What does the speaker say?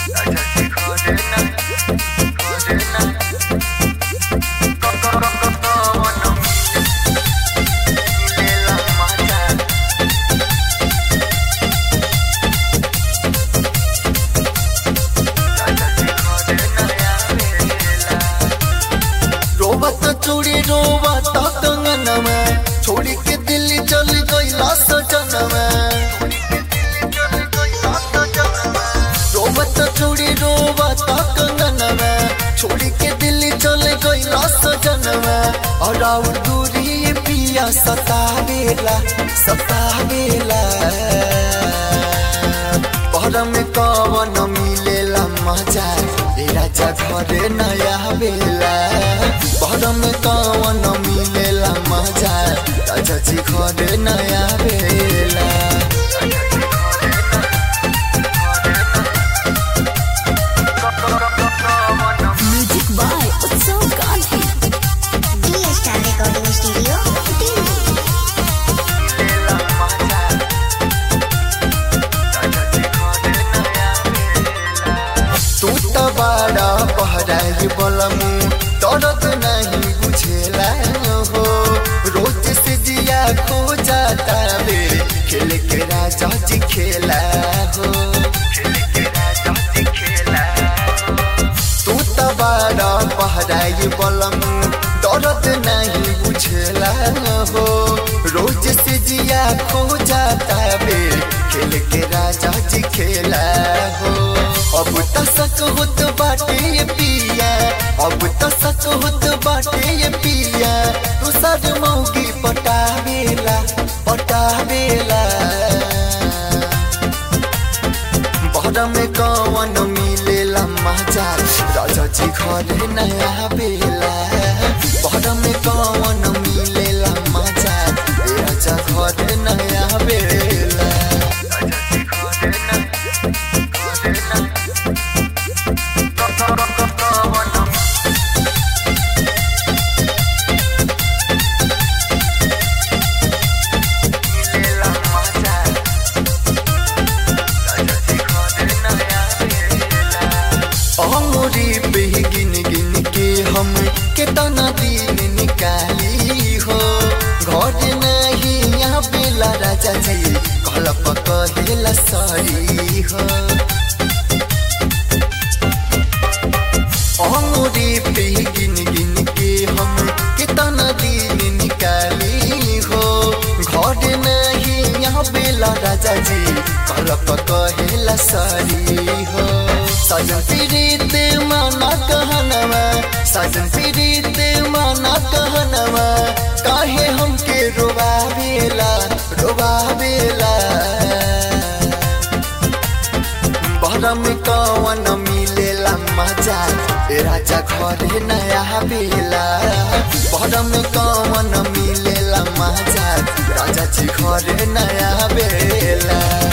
चूड़ी रोवत कंगनवा छोड़ी के दिल्ली चल गईला सजनवा रोवत चूड़ी रोवत कंगनवा छोड़ी के दिल्ली चल गईला सजनवा और आउर दूरी पिया सतावेला घर में कवन मिलेला मजा ए राजा घरे नया बेला घर में कवन मिलेला मजा राजा जी घरे नया बेला music by Utsav Gandhi D star recording studio तू तो बड़ा बहराई बलमू दर्द नहीं बुझेला हो रोज से जिया खो जाता बे खेल के राजा जी खेला हो तू तो बड़ा बहराई बलमू दर्द नहीं बुझेला हो रोज से जिया खो जाता बे खेल के राजा जी खेला हो अब तक होत बाटे ये पिया अब तक होत बाटे ये पिया तू सद मौगी पटावेला बहरा में कवन मिलेला मजा राजा जी घरे नया बेला बहरा में कवन मिलेला मजा राजा घरे नया बेला अमूरी पे गिन गिन के हम केतना दिन निकाली हो घर नहीं यहाँ बेला राजा जी कलप कहेला सरी हो अमूरी पे गिन गिन के हम केतना दिन निकाली हो घर नहीं यहाँ बेला राजा जी कलप कहेला सरी हो सजन पीड़ित माना कहनवा सजन पीड़ित माना कहनवा काहे हमके रोवावेला बहरा में कवन मिलेला मजा ए राजा घरे नया बेला बहरा में कवन मिलेला मजा राजा जी घरे नया बेला।